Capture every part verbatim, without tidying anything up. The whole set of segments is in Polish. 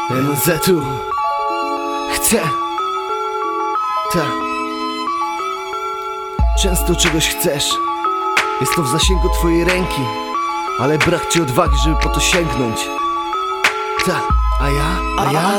N Z-u chcę. Tak. Często czegoś chcesz, jest to w zasięgu twojej ręki, ale brak ci odwagi, żeby po to sięgnąć. Tak. A ja? A ja?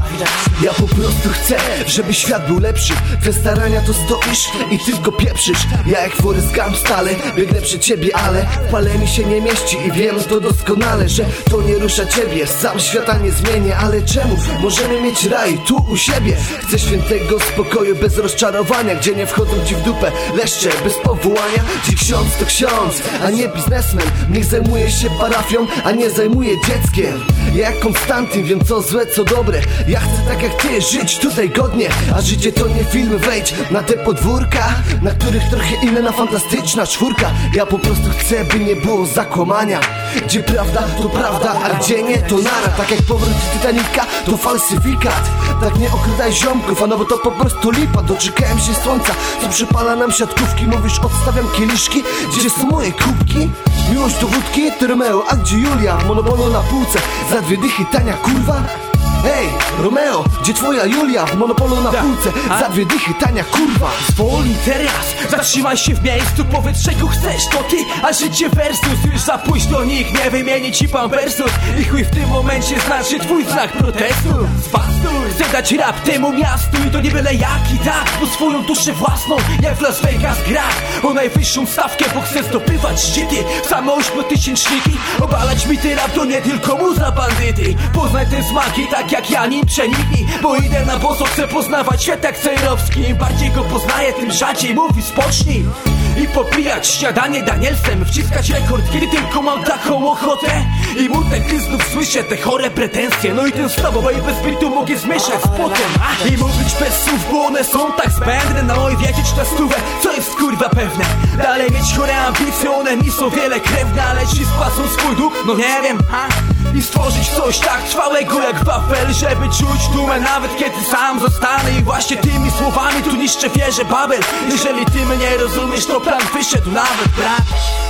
Ja po prostu chcę, żeby świat był lepszy. Twe starania to stoisz i tylko pieprzysz. Ja jak Forrest Gump stale biegnę przy ciebie, ale w pale mi się nie mieści i wiem to doskonale, że to nie rusza ciebie. Sam świata nie zmienię, ale czemu? Możemy mieć raj tu u siebie. Chcę świętego spokoju bez rozczarowania, gdzie nie wchodzą ci w dupę leszcze bez powołania. Gdzie ksiądz to ksiądz, a nie biznesmen. Niech zajmuje się parafią, a nie zajmuje dzieckiem. Ja jak Konstantyn wiem co złe, co dobre. Ja chcę tak jak ty, żyć tutaj godnie. A życie to nie film, wejdź na te podwórka, na których trochę inna fantastyczna czwórka. Ja po prostu chcę, by nie było zakłamania. Gdzie prawda to prawda, a gdzie nie to nara. Tak jak powrót Titanica to falsyfikat. Tak nie okradaj ziomków, a no bo to po prostu lipa. Doczekałem się słońca, co przypala nam siatkówki. Mówisz odstawiam kieliszki, gdzie są moje kubki? Miłość do wódki, to Romeo, a gdzie Julia? Monopolu na półce, za dwie dychy tania kurwa. Hej, Romeo, gdzie twoja Julia? W monopolu na półce, za dwie dychy tania kurwa. Zwolnij teraz, zatrzymaj się w miejscu. Powiedz czego chcesz, to ty, a życie versus. Już za późno, nikt nie wymieni ci pampersów. I chuj w tym momencie znaczy twój znak protestu. Zbastuj, chcę dać rap temu miastu. I to nie byle jaki, tak, po swoją duszę własną. Jak w Las Vegas gra o najwyższą stawkę, bo chcę zdobywać szczyty. Same ośmiotysięczniki, obalać mity. Rap to nie tylko muza bandyty. Poznaj te smaki, tak jak ja nim przeniknij. Bo idę na boso, chcę poznawać świat jak Cejrowski. Im bardziej go poznaję, tym rzadziej mówi spocznij. I popijać śniadanie Danielsem, wciskać rekord, kiedy tylko mam taką ochotę. I mutek, ty znów słyszę te chore pretensje. No i ten słabowej bez bitu mogę zmieszać z potem. I mówić bez słów, bo one są tak zbędne. No i wiedzieć na stówę, co jest kurwa pewne. Dalej mieć chore ambicje, one mi są wiele krewne. Ale ci spłacą swój dług, no nie wiem, ha? I stworzyć coś tak trwałego jak wafel, żeby czuć dumę nawet kiedy sam zostanę. I właśnie tymi słowami tu niszczę wieżę Babel. Jeżeli ty mnie rozumiesz, to plan wyszedł nawet, brat.